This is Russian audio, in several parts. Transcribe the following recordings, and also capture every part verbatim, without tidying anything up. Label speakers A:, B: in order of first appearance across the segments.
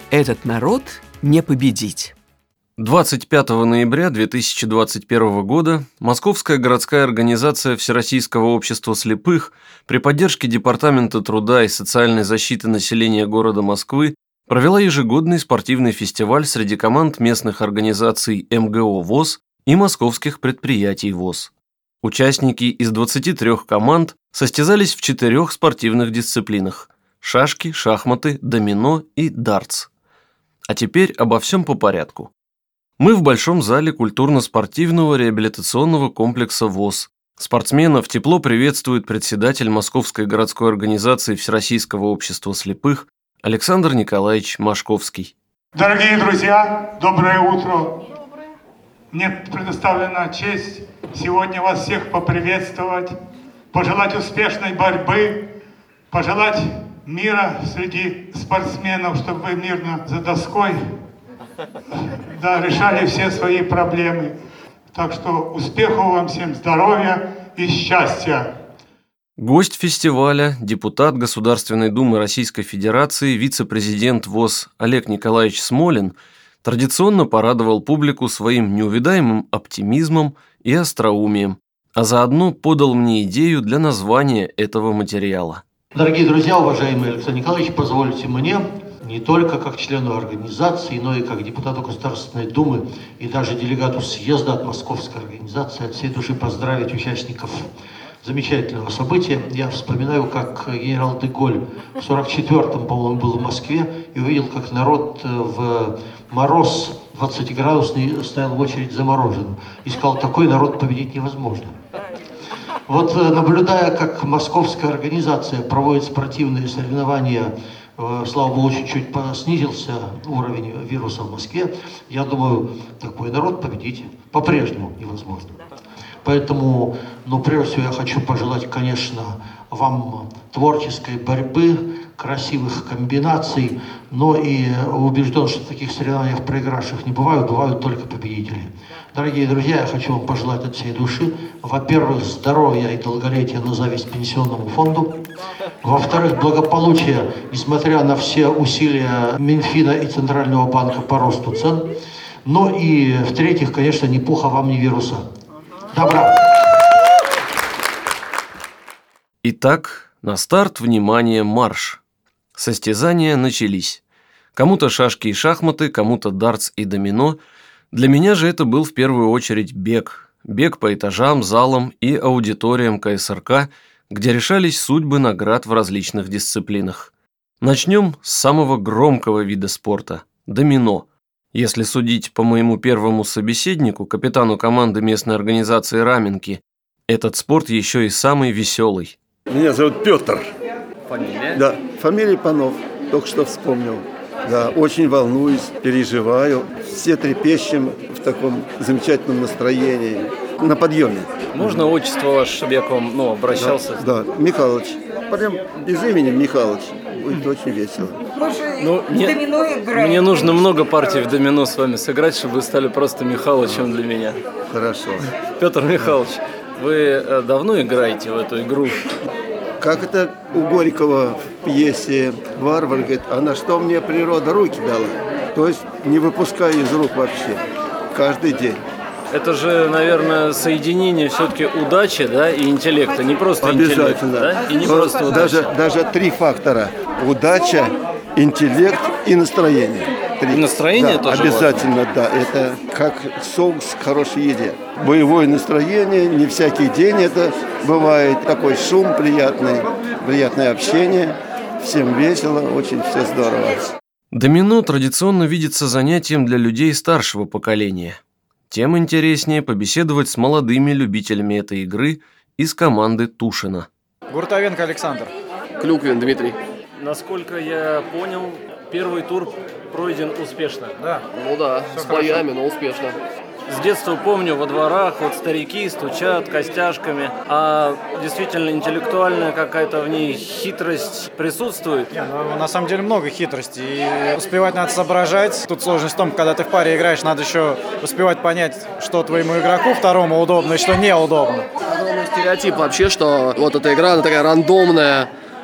A: Этот народ не победить.
B: двадцать пятого ноября две тысячи двадцать первого года Московская городская организация Всероссийского общества слепых при поддержке Департамента труда и социальной защиты населения города Москвы провела ежегодный спортивный фестиваль среди команд местных организаций эм гэ о ВОС и московских предприятий ВОС. Участники из двадцати трёх команд состязались в четырех спортивных дисциплинах – шашки, шахматы, домино и дартс. А теперь обо всем по порядку. Мы в большом зале культурно-спортивного реабилитационного комплекса ВОС. Спортсменов тепло приветствует председатель Московской городской организации Всероссийского общества слепых Александр Николаевич Машковский.
C: Дорогие друзья, доброе утро. Мне предоставлена честь сегодня вас всех поприветствовать, пожелать успешной борьбы, пожелать мира среди спортсменов, чтобы вы мирно за доской да, решали все свои проблемы. Так что успехов вам всем, здоровья и счастья.
B: Гость фестиваля, депутат Государственной Думы Российской Федерации, вице-президент ВОС Олег Николаевич Смолин традиционно порадовал публику своим неувидаемым оптимизмом и остроумием, а заодно подал мне идею для названия этого материала.
D: Дорогие друзья, уважаемый Александр Николаевич, позвольте мне не только как члену организации, но и как депутату Государственной Думы и даже делегату съезда от Московской организации от всей души поздравить участников замечательного события. Я вспоминаю, как генерал де Голь в сорок четвёртом, по-моему, был в Москве и увидел, как народ в мороз двадцатиградусный стоял в очередь за мороженым. И сказал, такой народ победить невозможно. Вот наблюдая, как московская организация проводит спортивные соревнования, слава богу, чуть-чуть снизился уровень вируса в Москве, я думаю, такой народ победить по-прежнему невозможно. Поэтому, ну, прежде всего, я хочу пожелать, конечно, вам творческой борьбы, красивых комбинаций, но и убежден, что в таких соревнованиях проигравших не бывают, бывают только победители. Дорогие друзья, я хочу вам пожелать от всей души, во-первых, здоровья и долголетия на зависть Пенсионному фонду, во-вторых, благополучия, несмотря на все усилия Минфина и Центрального банка по росту цен, ну и, в-третьих, конечно, ни пуха вам, ни вируса. Добра!
B: Итак, на старт, внимание, марш! Состязания начались. Кому-то шашки и шахматы, кому-то дартс и домино. Для меня же это был в первую очередь бег. Бег по этажам, залам и аудиториям ка эс эр ка, где решались судьбы наград в различных дисциплинах. Начнем с самого громкого вида спорта – домино. Если судить по моему первому собеседнику, капитану команды местной организации «Раменки», этот спорт еще и самый веселый.
E: Меня зовут Петр.
B: Фамилия?
E: Да, фамилия Панов, только что вспомнил. Да, очень волнуюсь, переживаю. Все трепещем в таком замечательном настроении, на подъеме.
B: Можно отчество ваше, чтобы я к вам ну, обращался?
E: Да, да, Михалыч. Прям без имени Михалыч. Будет очень весело.
B: Ну, мне, мне нужно много партий в домино с вами сыграть, чтобы вы стали просто Михалычем для меня.
E: Хорошо.
B: Петр Михайлович, вы давно играете в эту игру?
E: Как это у Горького в пьесе «Варвар» говорит, а на что мне природа руки дала? То есть не выпуская из рук вообще. Каждый день.
B: Это же, наверное, соединение все-таки удачи, да, и интеллекта. Не просто
E: обязательно.
B: Интеллект, да? И не
E: Но
B: просто удача.
E: Даже, даже три фактора. Удача, интеллект и настроение. Три.
B: И настроение
E: да,
B: тоже
E: обязательно,
B: важно.
E: Да. Это как соус к хорошей еде. Боевое настроение, не всякий день это бывает. Такой шум приятный, приятное общение. Всем весело, очень все здорово.
B: Домино традиционно видится занятием для людей старшего поколения. Тем интереснее побеседовать с молодыми любителями этой игры из команды Тушина.
F: Гуртовенко Александр.
G: Клюквин Дмитрий.
B: Насколько я понял, первый тур пройден успешно.
F: Да.
G: Ну да,
F: Все
G: с боями,
F: хорошо.
G: но успешно.
B: С детства помню, во дворах вот старики стучат костяшками, а действительно интеллектуальная какая-то в ней хитрость присутствует.
F: Не, ну, на самом деле много хитростей. И успевать надо соображать. Тут сложность в том, когда ты в паре играешь, надо еще успевать понять, что твоему игроку второму удобно и что неудобно.
G: Ну, стереотип вообще, что вот эта игра, она такая рандомная,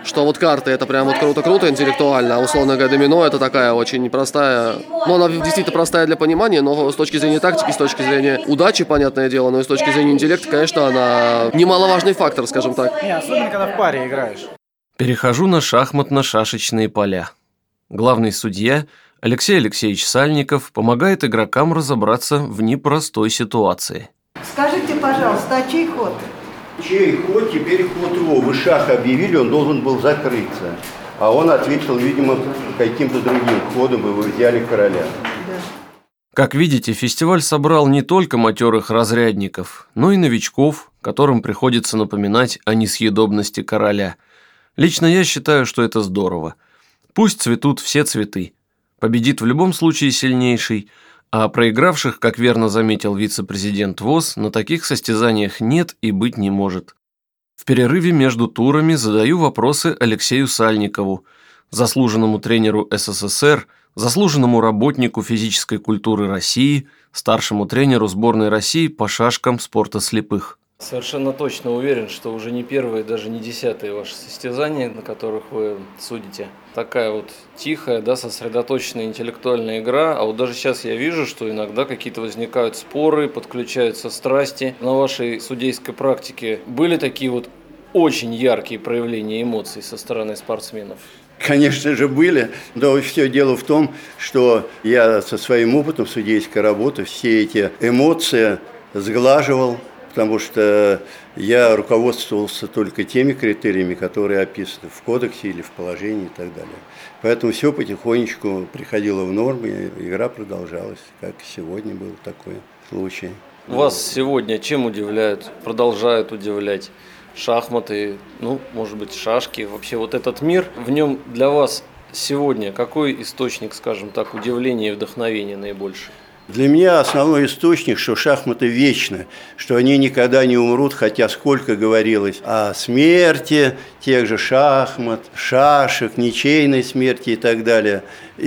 G: что вот карты это прям вот круто-круто интеллектуально, а условно говоря, домино это такая очень непростая, ну она действительно простая для понимания, но с точки зрения тактики, с точки зрения удачи, понятное дело, но и с точки зрения интеллекта, конечно, она немаловажный фактор, скажем так.
F: Не, особенно когда в паре играешь.
B: Перехожу на шахматно-шашечные поля. Главный судья Алексей Алексеевич Сальников помогает игрокам разобраться в непростой ситуации.
H: Скажите, пожалуйста, а чей ход?
E: Чей ход, теперь ход его. Вы шах объявили, он должен был закрыться. А он ответил, видимо, каким-то другим ходом, и вы взяли короля.
H: Да.
B: Как видите, фестиваль собрал не только матерых разрядников, но и новичков, которым приходится напоминать о несъедобности короля. Лично я считаю, что это здорово. Пусть цветут все цветы. Победит в любом случае сильнейший, а проигравших, как верно заметил вице-президент ВОЗ, на таких состязаниях нет и быть не может. В перерыве между турами задаю вопросы Алексею Сальникову, заслуженному тренеру СССР, заслуженному работнику физической культуры России, старшему тренеру сборной России по шашкам спорта слепых.
I: Совершенно точно уверен, что уже не первые, даже не десятые ваши состязания, на которых вы судите. Такая вот тихая, да, сосредоточенная интеллектуальная игра. А вот даже сейчас я вижу, что иногда какие-то возникают споры, подключаются страсти. На вашей судейской практике были такие вот очень яркие проявления эмоций со стороны спортсменов?
E: Конечно же, были, но все дело в том, что я со своим опытом судейской работы все эти эмоции сглаживал, потому что я руководствовался только теми критериями, которые описаны в кодексе или в положении и так далее. Поэтому все потихонечку приходило в норму, и игра продолжалась, как сегодня был такой случай.
I: Вас сегодня чем удивляют, продолжают удивлять? Шахматы, ну, может быть, шашки, вообще вот этот мир, в нем для вас сегодня какой источник, скажем так, удивления и вдохновения наибольший?
E: Для меня основной источник, что шахматы вечны, что они никогда не умрут, хотя сколько говорилось о смерти тех же шахмат, шашек, ничейной смерти и так далее.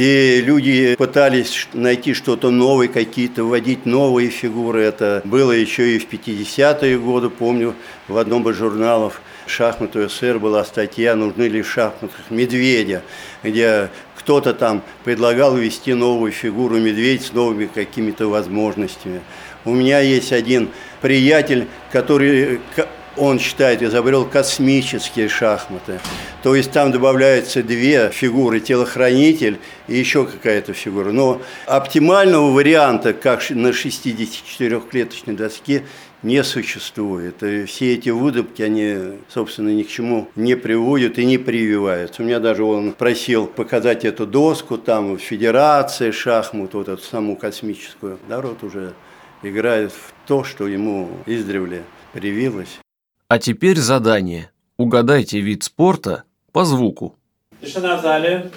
E: И люди пытались найти что-то новое, какие-то вводить новые фигуры. Это было еще и в пятидесятые годы, помню, в одном из журналов «Шахматы СССР» была статья «Нужны ли в шахматах медведя», где кто-то там предлагал ввести новую фигуру медведь с новыми какими-то возможностями. У меня есть один приятель, который, он считает, изобрел космические шахматы. То есть там добавляются две фигуры, телохранитель и еще какая-то фигура. Но оптимального варианта, как на шестидесятичетырёхклеточной доске, не существует. И все эти выдумки, они, собственно, ни к чему не приводят и не прививаются. У меня даже он просил показать эту доску, там, в Федерации шахмат, вот эту саму космическую. Народ уже играет в то, что ему издревле привилось.
B: А теперь задание. Угадайте вид спорта по звуку.
J: Тишина в зале.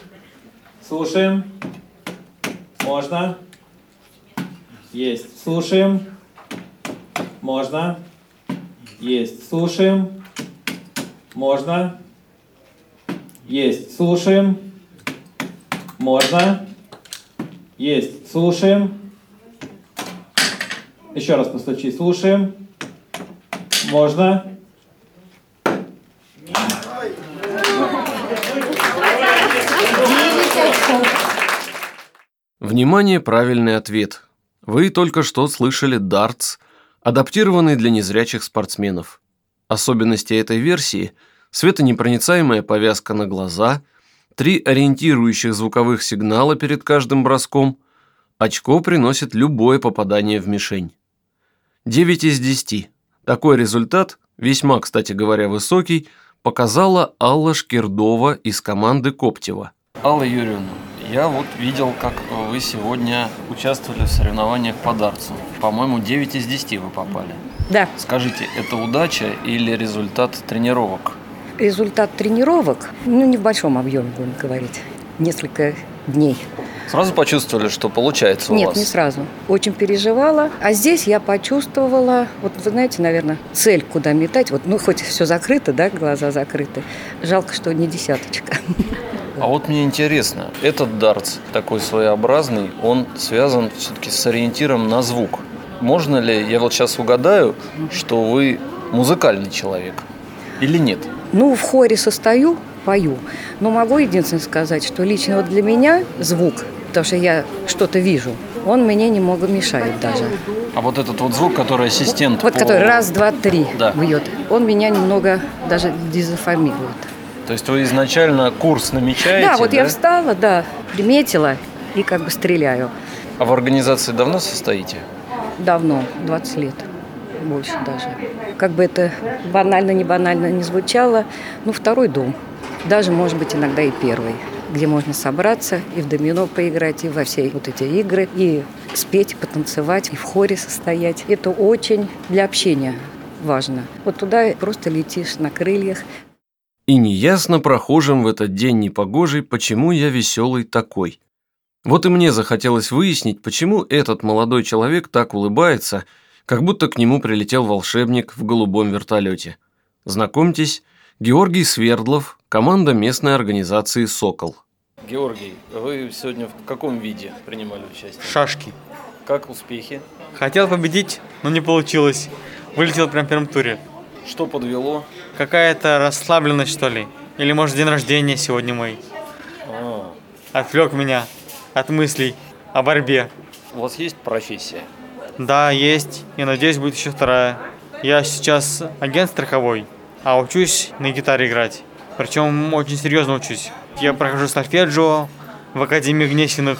J: Слушаем. Можно. Есть. Слушаем. Можно. Есть. Слушаем. Можно. Есть. Слушаем. Можно. Есть. Слушаем. Еще раз постучи. Слушаем. Можно.
B: Внимание, правильный ответ. Вы только что слышали дартс, адаптированный для незрячих спортсменов. Особенности этой версии – светонепроницаемая повязка на глаза, три ориентирующих звуковых сигнала перед каждым броском, очко приносит любое попадание в мишень. девять из десяти. Такой результат, весьма, кстати говоря, высокий, показала Алла Шкирдова из команды Коптева.
I: Алла Юрьевна, я вот видел, как вы сегодня участвовали в соревнованиях по дартсу. По-моему, девять из десяти вы попали.
K: Да.
I: Скажите, это удача или результат тренировок?
K: Результат тренировок, ну, не в большом объеме, будем говорить, несколько дней.
I: Сразу почувствовали, что получается у
K: Нет,
I: вас?
K: не сразу. Очень переживала. А здесь я почувствовала, вот вы знаете, наверное, цель, куда метать. Вот, ну, хоть все закрыто, да, глаза закрыты. Жалко, что не десяточка.
I: А вот мне интересно, этот дартс такой своеобразный, он связан все-таки с ориентиром на звук. Можно ли, я вот сейчас угадаю, что вы музыкальный человек или нет?
K: Ну, в хоре состою, пою. Но могу единственное сказать, что лично вот для меня звук, потому что я что-то вижу, он мне немного мешает даже.
B: А вот этот вот звук, который ассистент...
K: Вот
B: по...
K: который раз, два, три
B: да.
K: бьет, он меня немного даже дезинформирует.
B: То есть вы изначально курс намечаете?
K: Да, вот
B: да?
K: я встала, да, приметила и как бы стреляю.
B: А в организации давно состоите?
K: Давно, двадцать лет, больше даже. Как бы это банально, не банально не звучало, ну, второй дом. Даже, может быть, иногда и первый, где можно собраться и в домино поиграть, и во все вот эти игры, и спеть, и потанцевать, и в хоре состоять. Это очень для общения важно. Вот туда просто летишь на крыльях.
B: И неясно прохожим в этот день непогожий, почему я веселый такой. Вот и мне захотелось выяснить, почему этот молодой человек так улыбается, как будто к нему прилетел волшебник в голубом вертолете. Знакомьтесь, Георгий Свердлов, команда местной организации «Сокол».
I: Георгий, вы сегодня в каком виде принимали участие?
L: Шашки.
I: Как успехи?
L: Хотел победить, но не получилось. Вылетел прямо в первом туре.
I: Что подвело?
L: Какая-то расслабленность, что ли. Или, может, день рождения сегодня мой.
I: А.
L: Отвлек меня от мыслей о борьбе.
I: У вас есть профессия?
L: Да, есть. И надеюсь, будет еще вторая. Я сейчас агент страховой, а учусь на гитаре играть. Причем очень серьезно учусь. Я прохожу сольфеджио в Академии Гнесиных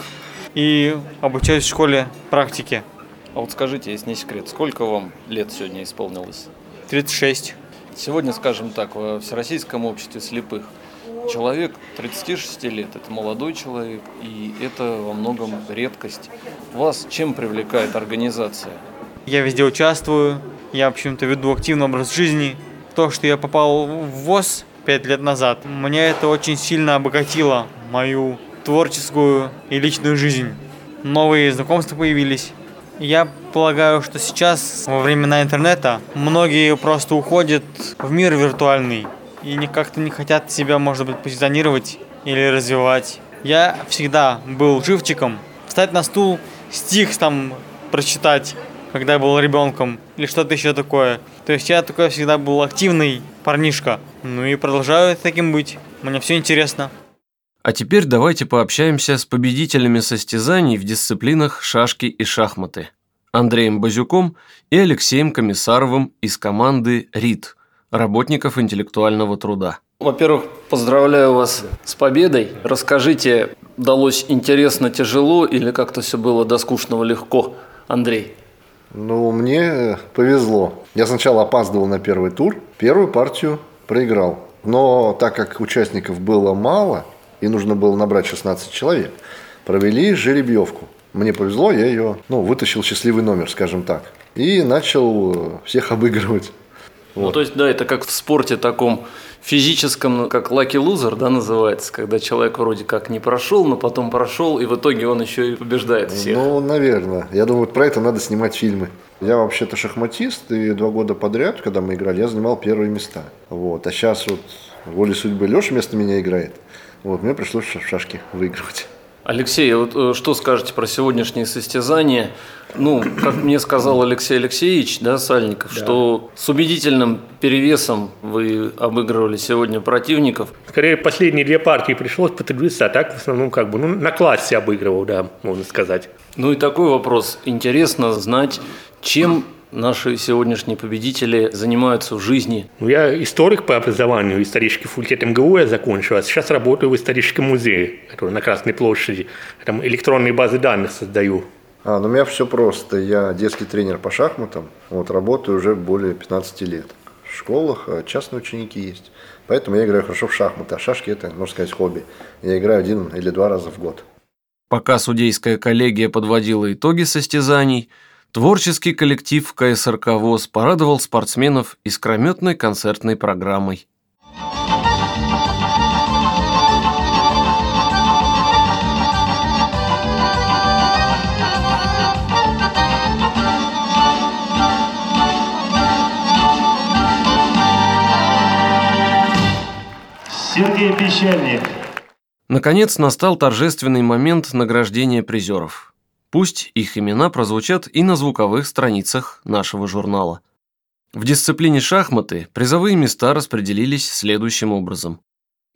L: и обучаюсь в школе практики.
I: А вот скажите, если не секрет, сколько вам лет сегодня исполнилось?
L: тридцать шесть.
I: Сегодня, скажем так, во Всероссийском обществе слепых человек тридцати шести лет – это молодой человек, и это во многом редкость. Вас чем привлекает организация?
L: Я везде участвую, я, в общем-то, веду активный образ жизни. То, что я попал в ВОС пять лет назад, меня это очень сильно обогатило, мою творческую и личную жизнь. Новые знакомства появились. Я полагаю, что сейчас, во времена интернета, многие просто уходят в мир виртуальный и как-то не хотят себя, может быть, позиционировать или развивать. Я всегда был живчиком. Встать на стул, стих там прочитать, когда я был ребенком, или что-то еще такое. То есть я такой всегда был активный парнишка. Ну и продолжаю таким быть. Мне все интересно.
B: А теперь давайте пообщаемся с победителями состязаний в дисциплинах шашки и шахматы. Андреем Базюком и Алексеем Комиссаровым из команды РИТ, работников интеллектуального труда.
I: Во-первых, поздравляю вас с победой. Расскажите, далось интересно, тяжело или как-то все было до скучного легко, Андрей?
M: Ну, мне повезло. Я сначала опаздывал на первый тур, первую партию проиграл. Но так как участников было мало, и нужно было набрать шестнадцать человек, провели жеребьевку. Мне повезло, я ее, ну, вытащил счастливый номер, скажем так. И начал всех обыгрывать.
I: Ну,
M: Вот.
I: то есть, да, это как в спорте таком физическом, как lucky loser, да, называется, когда человек вроде как не прошел, но потом прошел, и в итоге он еще и побеждает всех.
M: Ну, наверное. Я думаю, вот про это надо снимать фильмы. Я вообще-то шахматист, и два года подряд, когда мы играли, я занимал первые места. Вот. А сейчас вот волей судьбы Леша вместо меня играет. Вот, мне пришлось в шашки выигрывать.
I: Алексей, вот что скажете про сегодняшние состязания? Ну, как мне сказал Алексей Алексеевич, да, Сальников, да, что с убедительным перевесом вы обыгрывали сегодня противников.
N: Скорее, последние две партии пришлось потрудиться, а так в основном как бы ну, на классе обыгрывал, да, можно сказать.
I: Ну и такой вопрос. Интересно знать, чем наши сегодняшние победители занимаются в жизни.
N: Ну, я историк по образованию, исторический факультет эм гэ у я закончил, а сейчас работаю в историческом музее, который на Красной площади. Там электронные базы данных создаю.
M: А, ну у меня все просто. Я детский тренер по шахматам. Вот, работаю уже более пятнадцати лет. В школах частные ученики есть. Поэтому я играю хорошо в шахматы. А шашки – это, можно сказать, хобби. Я играю один или два раза в год.
B: Пока судейская коллегия подводила итоги состязаний, творческий коллектив ка эс эр ка ВОС порадовал спортсменов искрометной концертной программой.
O: Сергей Пещерник.
B: Наконец настал торжественный момент награждения призеров. Пусть их имена прозвучат и на звуковых страницах нашего журнала. В дисциплине шахматы призовые места распределились следующим образом.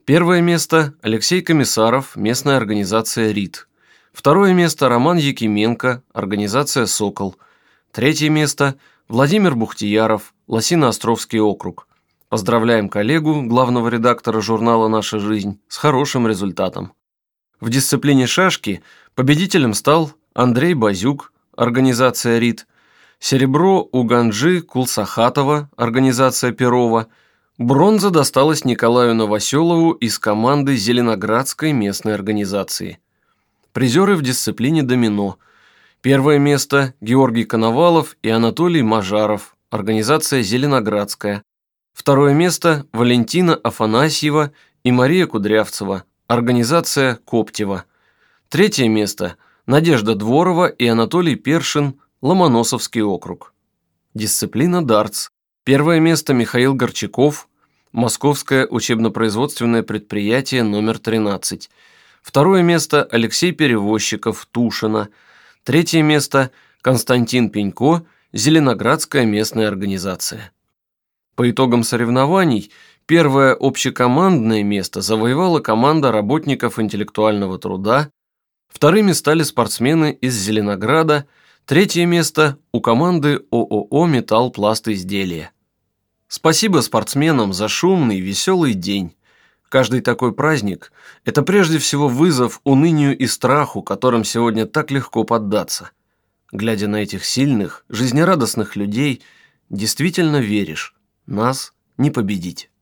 B: Первое место – Алексей Комиссаров, местная организация РИТ. Второе место – Роман Якименко, организация «Сокол». Третье место – Владимир Бухтияров, Лосино-Островский округ. Поздравляем коллегу, главного редактора журнала «Наша жизнь», с хорошим результатом. В дисциплине шашки победителем стал Андрей Базюк, организация РИТ, серебро у Ганджи Кулсахатова, организация Перова, бронза досталась Николаю Новоселову из команды Зеленоградской местной организации. Призеры в дисциплине домино. Первое место – Георгий Коновалов и Анатолий Мажаров, организация Зеленоградская. Второе место – Валентина Афанасьева и Мария Кудрявцева, организация Коптева. Третье место – Надежда Дворова и Анатолий Першин, Ломоносовский округ. Дисциплина дартс. Первое место – Михаил Горчаков, Московское учебно-производственное предприятие номер тринадцать. Второе место – Алексей Перевозчиков, Тушино. Третье место – Константин Пенько, Зеленоградская местная организация. По итогам соревнований первое общекомандное место завоевала команда работников интеллектуального труда, вторыми стали спортсмены из Зеленограда, третье место у команды ООО «Металл-Пласт-Изделия». Спасибо спортсменам за шумный, веселый день. Каждый такой праздник – это прежде всего вызов унынию и страху, которым сегодня так легко поддаться. Глядя на этих сильных, жизнерадостных людей, действительно веришь – нас не победить.